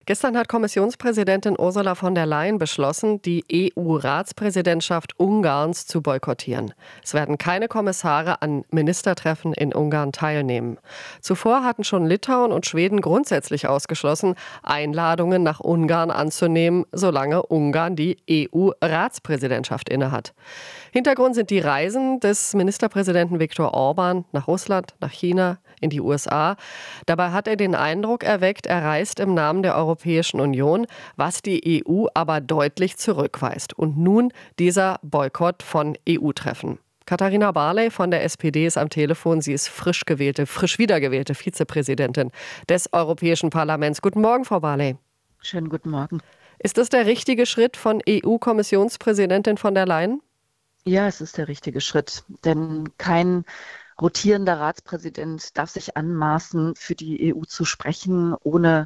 Gestern hat Kommissionspräsidentin Ursula von der Leyen beschlossen, die EU-Ratspräsidentschaft Ungarns zu boykottieren. Es werden keine Kommissare an Ministertreffen in Ungarn teilnehmen. Zuvor hatten schon Litauen und Schweden grundsätzlich ausgeschlossen, Einladungen nach Ungarn anzunehmen, solange Ungarn die EU-Ratspräsidentschaft innehat. Hintergrund sind die Reisen des Ministerpräsidenten Viktor Orbán nach Russland, nach China, in die USA. Dabei hat er den Eindruck erweckt, er reist im Namen der Europäischen Union, was die EU aber deutlich zurückweist. Und nun dieser Boykott von EU-Treffen. Katharina Barley von der SPD ist am Telefon. Sie ist frisch wiedergewählte Vizepräsidentin des Europäischen Parlaments. Guten Morgen, Frau Barley. Schönen guten Morgen. Ist das der richtige Schritt von EU-Kommissionspräsidentin von der Leyen? Ja, es ist der richtige Schritt, denn kein rotierender Ratspräsident darf sich anmaßen, für die EU zu sprechen, ohne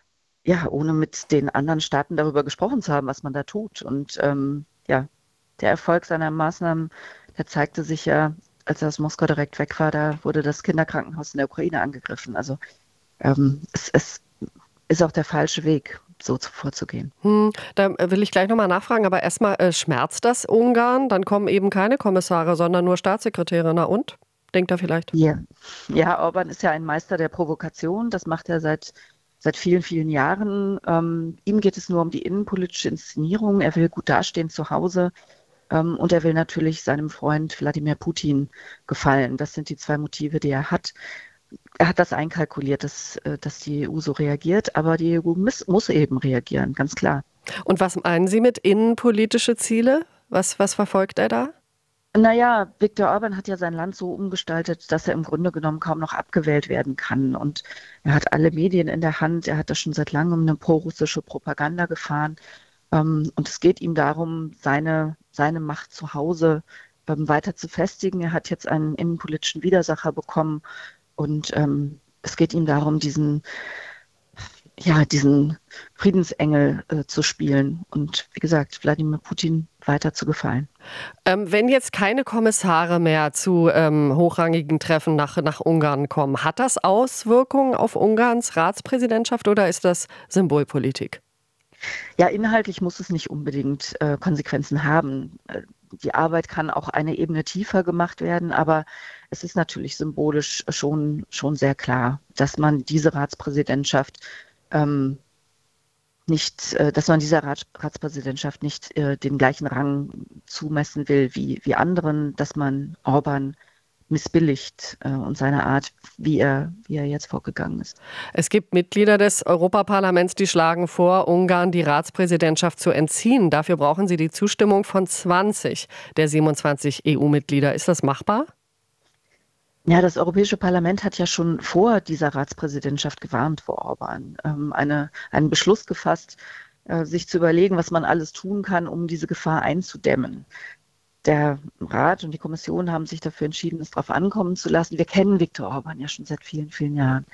mit den anderen Staaten darüber gesprochen zu haben, was man da tut. Und der Erfolg seiner Maßnahmen, der zeigte sich ja, als er aus Moskau direkt weg war, da wurde das Kinderkrankenhaus in der Ukraine angegriffen. Also es ist auch der falsche Weg, so vorzugehen. Da will ich gleich nochmal nachfragen, aber erstmal schmerzt das Ungarn? Dann kommen eben keine Kommissare, sondern nur Staatssekretäre. Na und? Denkt er vielleicht? Ja, Orbán ist ja ein Meister der Provokation. Das macht er seit vielen, vielen Jahren. Ihm geht es nur um die innenpolitische Inszenierung. Er will gut dastehen zu Hause und er will natürlich seinem Freund Wladimir Putin gefallen. Das sind die zwei Motive, die er hat. Er hat das einkalkuliert, dass die EU so reagiert, aber die EU muss eben reagieren, ganz klar. Und was meinen Sie mit innenpolitische Ziele? Was verfolgt er da? Naja, Viktor Orbán hat ja sein Land so umgestaltet, dass er im Grunde genommen kaum noch abgewählt werden kann. Und er hat alle Medien in der Hand. Er hat da schon seit langem eine prorussische Propaganda gefahren. Und es geht ihm darum, seine Macht zu Hause weiter zu festigen. Er hat jetzt einen innenpolitischen Widersacher bekommen. Und es geht ihm darum, diesen Friedensengel zu spielen und wie gesagt, Wladimir Putin weiter zu gefallen. Wenn jetzt keine Kommissare mehr zu hochrangigen Treffen nach Ungarn kommen, hat das Auswirkungen auf Ungarns Ratspräsidentschaft oder ist das Symbolpolitik? Ja, inhaltlich muss es nicht unbedingt Konsequenzen haben. Die Arbeit kann auch eine Ebene tiefer gemacht werden, aber es ist natürlich symbolisch schon sehr klar, dass man diese Ratspräsidentschaft dieser Ratspräsidentschaft nicht den gleichen Rang zumessen will wie anderen, dass man Orbán missbilligt und seine Art, wie er jetzt vorgegangen ist. Es gibt Mitglieder des Europaparlaments, die schlagen vor, Ungarn die Ratspräsidentschaft zu entziehen. Dafür brauchen sie die Zustimmung von 20 der 27 EU-Mitglieder. Ist das machbar? Ja, das Europäische Parlament hat ja schon vor dieser Ratspräsidentschaft gewarnt vor Orbán, einen Beschluss gefasst, sich zu überlegen, was man alles tun kann, um diese Gefahr einzudämmen. Der Rat und die Kommission haben sich dafür entschieden, es darauf ankommen zu lassen. Wir kennen Viktor Orbán ja schon seit vielen, vielen Jahren.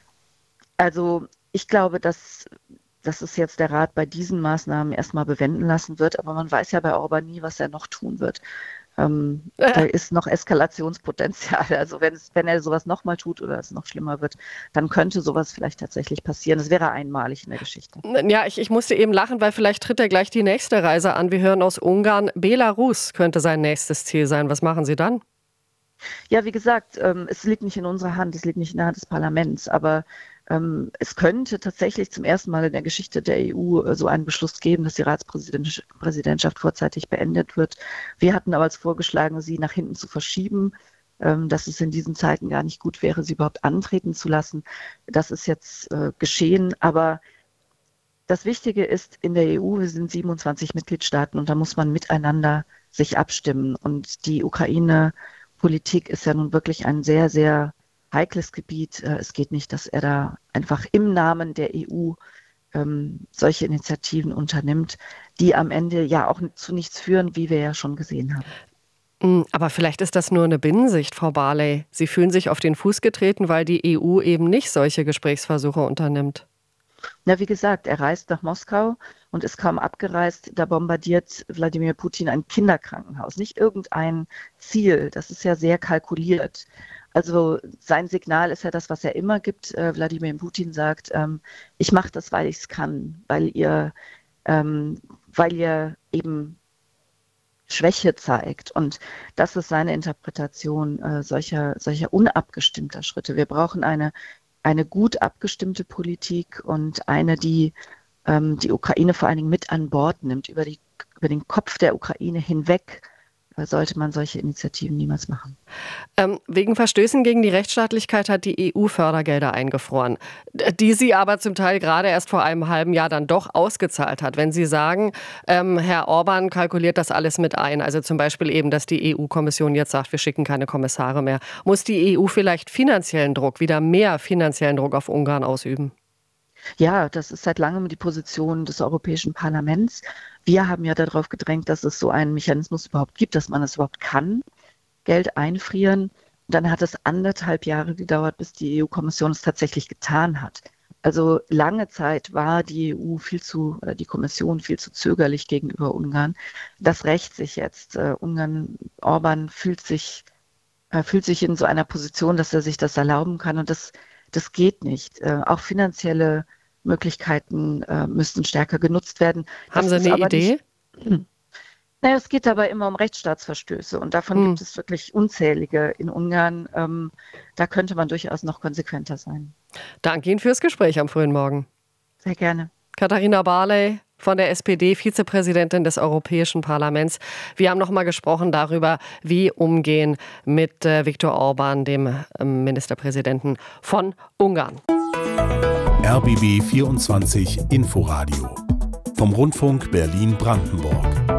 Also ich glaube, dass es jetzt der Rat bei diesen Maßnahmen erstmal bewenden lassen wird, aber man weiß ja bei Orbán nie, was er noch tun wird. Da ist noch Eskalationspotenzial. Also wenn er sowas nochmal tut oder es noch schlimmer wird, dann könnte sowas vielleicht tatsächlich passieren. Das wäre einmalig in der Geschichte. Ja, ich musste eben lachen, weil vielleicht tritt er gleich die nächste Reise an. Wir hören aus Ungarn, Belarus könnte sein nächstes Ziel sein. Was machen Sie dann? Ja, wie gesagt, es liegt nicht in unserer Hand, es liegt nicht in der Hand des Parlaments, aber es könnte tatsächlich zum ersten Mal in der Geschichte der EU so einen Beschluss geben, dass die Ratspräsidentschaft vorzeitig beendet wird. Wir hatten aber vorgeschlagen, sie nach hinten zu verschieben, dass es in diesen Zeiten gar nicht gut wäre, sie überhaupt antreten zu lassen. Das ist jetzt geschehen, aber das Wichtige ist, in der EU, wir sind 27 Mitgliedstaaten und da muss man miteinander sich abstimmen. Und die Ukraine-Politik ist ja nun wirklich ein sehr, sehr heikles Gebiet. Es geht nicht, dass er da einfach im Namen der EU solche Initiativen unternimmt, die am Ende ja auch zu nichts führen, wie wir ja schon gesehen haben. Aber vielleicht ist das nur eine Binnensicht, Frau Barley. Sie fühlen sich auf den Fuß getreten, weil die EU eben nicht solche Gesprächsversuche unternimmt. Na, wie gesagt, er reist nach Moskau und ist kaum abgereist. Da bombardiert Wladimir Putin ein Kinderkrankenhaus, nicht irgendein Ziel. Das ist ja sehr kalkuliert. Also sein Signal ist ja das, was er immer gibt. Wladimir Putin sagt, ich mache das, weil ich es kann, weil ihr eben Schwäche zeigt. Und das ist seine Interpretation solcher unabgestimmter Schritte. Wir brauchen eine gut abgestimmte Politik und eine, die die Ukraine vor allen Dingen mit an Bord nimmt, über den Kopf der Ukraine hinweg. Sollte man solche Initiativen niemals machen. Wegen Verstößen gegen die Rechtsstaatlichkeit hat die EU Fördergelder eingefroren, die sie aber zum Teil gerade erst vor einem halben Jahr dann doch ausgezahlt hat. Wenn Sie sagen, Herr Orban kalkuliert das alles mit ein, also zum Beispiel eben, dass die EU-Kommission jetzt sagt, wir schicken keine Kommissare mehr, muss die EU vielleicht wieder mehr finanziellen Druck auf Ungarn ausüben? Ja, das ist seit langem die Position des Europäischen Parlaments. Wir haben ja darauf gedrängt, dass es so einen Mechanismus überhaupt gibt, dass man es überhaupt kann, Geld einfrieren. Und dann hat es 1,5 Jahre gedauert, bis die EU-Kommission es tatsächlich getan hat. Also lange Zeit war die Kommission viel zu zögerlich gegenüber Ungarn. Das rächt sich jetzt. Orban fühlt sich in so einer Position, dass er sich das erlauben kann, und das geht nicht. Auch finanzielle Möglichkeiten müssten stärker genutzt werden. Haben Sie eine Idee? Naja, es geht dabei immer um Rechtsstaatsverstöße, und davon gibt es wirklich unzählige in Ungarn. Da könnte man durchaus noch konsequenter sein. Danke Ihnen fürs Gespräch am frühen Morgen. Sehr gerne. Katharina Barley von der SPD, Vizepräsidentin des Europäischen Parlaments. Wir haben noch mal gesprochen darüber, wie umgehen mit Viktor Orban, dem Ministerpräsidenten von Ungarn. RBB 24 Inforadio vom Rundfunk Berlin-Brandenburg.